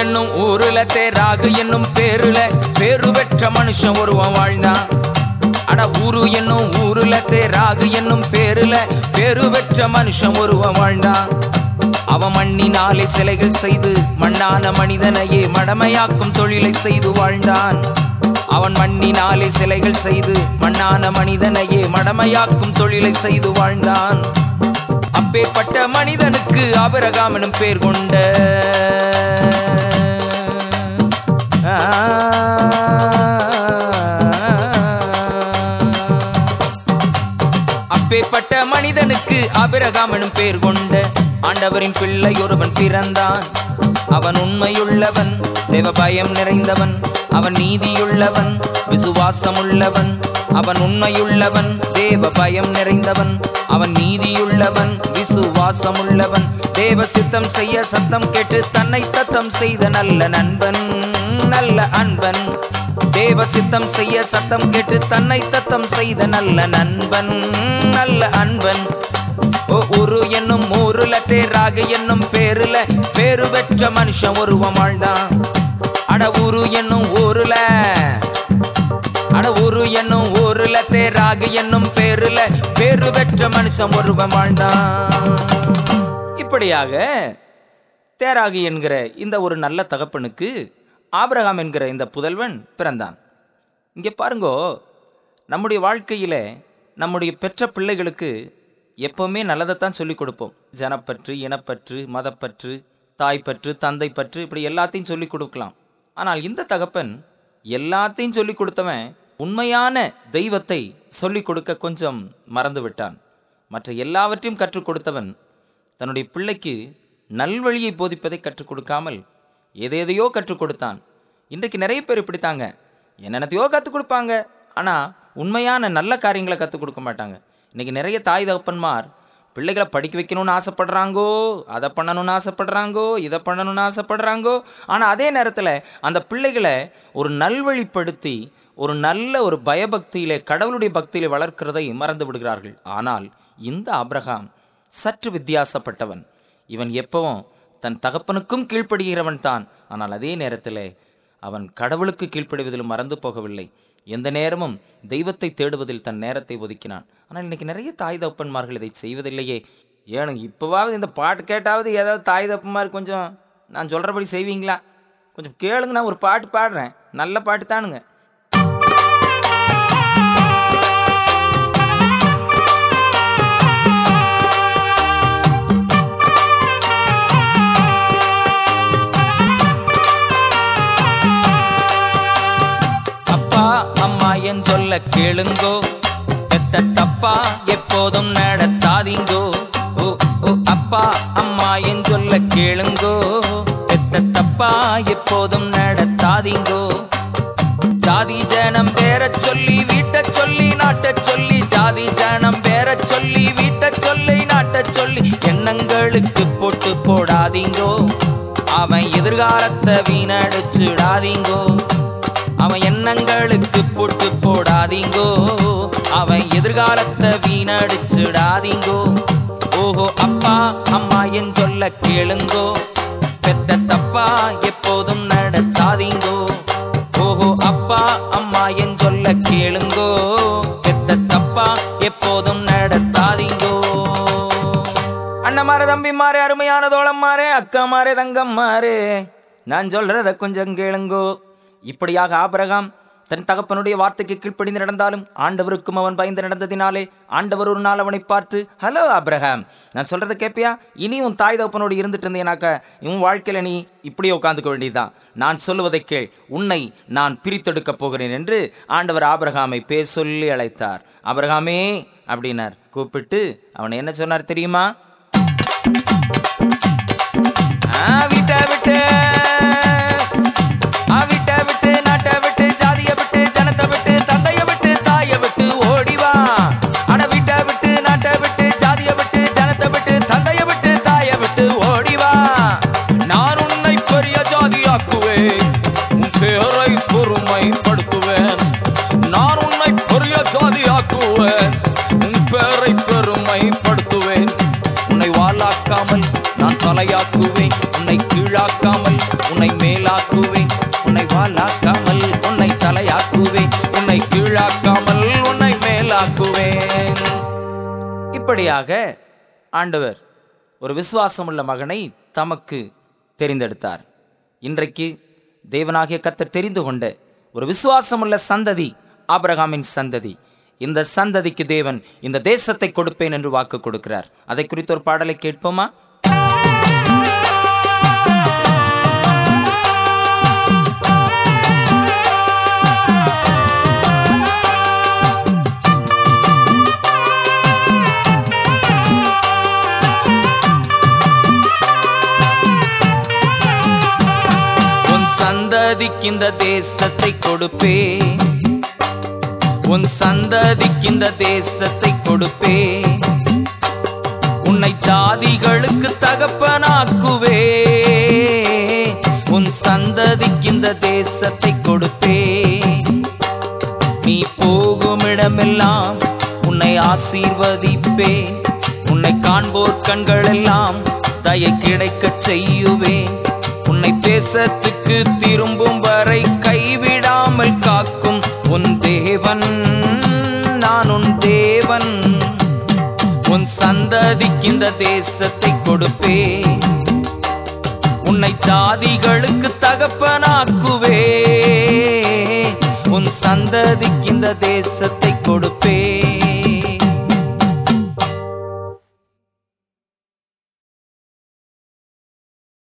என்னும் ஊருல தேராகு என்னும் பேருல பேரு பெற்ற மனுஷன் ஒருவன் வாழ்ந்தான். அட ஊரு என்னும் ஊருல தேராகு என்னும் பேருல பேரு பெற்ற மனுஷன் ஒருவன் வாழ்ந்தான். அவன் மண்ணினாலே சிலைகள் செய்து மண்ணான மனிதனையே மடமையாக்கும் தொழிலை செய்து வாழ்ந்தான். அவன் மண்ணினாலே சிலைகள் செய்து மண்ணான மனிதனையே மடமையாக்கும் தொழிலை செய்து வாழ்ந்தான். அப்பேற்பட்ட மனிதனுக்கு ஆபிரகாம் எனும் பேர் கொண்ட அப்பேற்பட்ட மனிதனுக்கு ஆபிரகாம் எனும் பேர் கொண்ட ஆண்டவரின் பிள்ளை ஒருவன் பிறந்தான். அவன் உண்மையுள்ளவன், தேவ பயம் நிறைந்தவன், அவன் நீதியுள்ளவன், விசுவாசமுள்ளவன். அவன் உண்மையுள்ளவன், தேவ பயம் நிறைந்தவன், அவன் நீதியுள்ளவன், விசுவாசமுள்ளவன். தேவ சித்தம் செய்ய சத்தம் கேட்டு தன்னை தத்தம் செய்த நல்ல நண்பன், நல்ல அன்பன். தேவ சித்தம் செய்ய சத்தம் கேட்டு தன்னை தத்தம் செய்த நல்ல நண்பன், நல்ல அன்பன். ஊரு என்னும் ஊருல தேராகு என்னும் பேருல பேரு பெற்ற மனுஷன் ஒருவன் வாழ்ந்தான். அட ஊரு என்னும் ஊருல தேராகு என்னும் பேருல பேரு பெற்ற மனுஷன் ஒருவன் வாழ்ந்தான். இப்படியாக தேராகு என்கிற இந்த ஒரு நல்ல தகப்பனுக்கு ஆபிரகாம் என்கிற இந்த புதல்வன் பிறந்தான். இங்கே பாருங்கோ, நம்முடைய வாழ்க்கையில நம்முடைய பெற்ற பிள்ளைகளுக்கு எப்பவுமே நல்லதைத்தான் சொல்லிக் கொடுப்போம். ஜனப்பற்று, இனப்பற்று, மதப்பற்று, தாய்ப்பற்று, தந்தை பற்று, இப்படி எல்லாத்தையும் சொல்லிக் கொடுக்கலாம். ஆனால் இந்த தகப்பன் எல்லாத்தையும் சொல்லிக் கொடுத்தவன் உண்மையான தெய்வத்தை சொல்லிக் கொடுக்க கொஞ்சம் மறந்து விட்டான். மற்ற எல்லாவற்றையும் கற்றுக் கொடுத்தவன் தன்னுடைய பிள்ளைக்கு நல்வழியை போதிப்பதை கற்றுக் கொடுக்காமல் எதையோ கற்றுக் கொடுத்தான். இன்றைக்கு நிறைய பேர் இப்படித்தாங்க, என்னென்னத்தையோ கற்றுக் கொடுப்பாங்க, ஆனால் உண்மையான நல்ல காரியங்களை கற்றுக் கொடுக்க மாட்டாங்க. இன்னைக்கு நிறைய தாய் தகப்பன்மார் பிள்ளைகளை படிக்க வைக்கணும்னு ஆசைப்படுறாங்கோ, அதை பண்ணணும்னு ஆசைப்படுறாங்கோ, இதை பண்ணணும்னு ஆசைப்படுறாங்கோ. ஆனால் அதே நேரத்தில் அந்த பிள்ளைகளை ஒரு நல்வழிப்படுத்தி ஒரு நல்ல ஒரு பயபக்தியிலே, கடவுளுடைய பக்தியிலே வளர்க்கிறதை மறந்து விடுகிறார்கள். ஆனால் இந்த ஆபிரகாம் சற்று வித்தியாசப்பட்டவன். இவன் எப்பவும் தன் தகப்பனுக்கும் கீழ்ப்படுகிறவன் தான். ஆனால் அதே நேரத்தில் அவன் கடவுளுக்கு கீழ்ப்படுவதிலும் மறந்து போகவில்லை. எந்த நேரமும் தெய்வத்தை தேடுவதில் தன் நேரத்தை ஒதுக்கினான். ஆனால் இன்னைக்கு நிறைய தாய் தகப்பன்மார்கள் இதை செய்வதில்லையே. ஏனுங்க, இப்போவாவது இந்த பாட்டு கேட்டாவது ஏதாவது தாய் தகப்பன்மார் கொஞ்சம் நான் சொல்கிறபடி செய்வீங்களா? கொஞ்சம் கேளுங்க, நான் ஒரு பாட்டு பாடுறேன், நல்ல பாட்டு தானுங்க. சொல்ல கேளுங்கோ, பெத்த தப்பா எப்போதும் நடத்தாதீங்கோ. அப்பா அம்மா என் சொல்ல கேளுங்கோ, பெத்த தப்பா எப்போதும் நடத்தாதீங்கோ. ஜாதி ஜனம் பேர சொல்லி வீட்ட சொல்லி நாட்ட சொல்லி, ஜாதி ஜனம் பேர சொல்லி வீட்ட சொல்லி நாட்ட சொல்லி எண்ணங்களுக்கு போட்டு போடாதீங்கோ. அவன் எதிர்காலத்தை வீணடிச்சுடாதீங்கோ. அவன் எண்ணங்களுக்கு போட்டு போடாதீங்கோ. அவன் எதிர்காலத்தை வீணடிச்சுடாதீங்கோ. ஓஹோ, அப்பா அம்மா என் சொல்ல கேளுங்கோ, பெத்த தப்பா எப்போதும் நடத்தாதீங்கோ. ஓஹோ, அப்பா அம்மா என் சொல்ல கேளுங்கோ, பெத்த தப்பா எப்போதும் நடத்தாதீங்கோ. அண்ணமாரே, தம்பிமாரே, அருமையான தோழம்மாரே, அக்காமாரே, தங்கம்மாரே, நான் சொல்றத கொஞ்சம் கேளுங்கோ. இப்படியாக ஆபிரகாம் தன் தகப்பனுடைய வார்த்தைக்கு கீழ்ப்படிந்து நடந்தாலும் ஆண்டவருக்கும் அவன் பயந்து நடந்ததினாலே ஆண்டவர் ஒரு நாள் அவனை பார்த்து, ஹலோ ஆபிரகாம், நான் சொல்றதை கேட்பியா? இனி உன் தாய் தகப்பனோடு இருந்துட்டு இருந்தேனாக்க உன் வாழ்க்கையில நீ இப்படியே உட்காந்துக்க வேண்டியதுதான். நான் சொல்லுவதை கேள், உன்னை நான் பிரித்தெடுக்க போகிறேன் என்று ஆண்டவர் ஆபிரகாமை பேர் சொல்லி அழைத்தார். ஆபிரகாமே அப்படின்னார். கூப்பிட்டு அவனை என்ன சொன்னார் தெரியுமா? விட்ட விட்டு நாட்டை விட்டு ஜாதியை விட்டு ஜனத்தை விட்டு தந்தையை விட்டு தாயை விட்டு ஓடிவா. அட விட்ட விட்டு நாட்டை விட்டு ஜாதியை விட்டு ஜனத்தை விட்டு தந்தையை விட்டு தாயை விட்டு ஓடிவா. நான் உன்னை பெரிய ஜாதியாக்குவேன், உன் பேரை பெருமைப்படுத்துவேன். நான் உன்னை பெரிய ஜாதியாக்குவேன், உன் பேரை பெருமைப்படுத்துவேன். உன்னை வாளாக்காமல் நான் தலையாக்குவேன், உன்னை கீழாக்காமல் உன்னை மேல மேலாக்குவேன். உன்னை வாலாக்காமல் உன்னை தலையாக்குவேன். உன்னை கீழாக்காமல் உன்னை மேலாக்குவேன். இப்படியாக ஆண்டவர் ஒரு விசுவாசமுள்ள மகனை தமக்கு தெரிந்தெடுத்தார். இன்றைக்கு தேவனாகிய கர்த்தர் தெரிந்து கொண்ட ஒரு விசுவாசமுள்ள சந்ததி ஆபிரகாமின் சந்ததி. இந்த சந்ததிக்கு தேவன் இந்த தேசத்தை கொடுப்பேன் என்று வாக்கு கொடுக்கிறார். அதை குறித்த ஒரு பாடலை கேட்போமா? சந்ததிக்கிந்த தேசத்தை கொடுப்பே, உன் சந்ததிக்கிந்த தேசத்தை கொடுப்பே, உன்னை ஜாதிகளுக்கு தகப்பனாக்குவே. உன் சந்ததிக்கிந்த தேசத்தை கொடுப்பே. நீ போகுமிடமெல்லாம் உன்னை ஆசீர்வதிப்பேன். உன்னை காண்போர் கண்களெல்லாம் தயை கிடைக்கச் செய்யுவேன். உன்னை தேசத்துக்கு திரும்பும் வரை கைவிடாமல் காக்கும் உன் தேவன், நான் உன் தேவன். உன் சந்ததிக்கிந்த தேசத்தை கொடுப்பே, உன்னை ஜாதிகளுக்கு தகப்பனாக்குவே. உன் சந்ததிக்கிந்த தேசத்தை கொடுப்பே.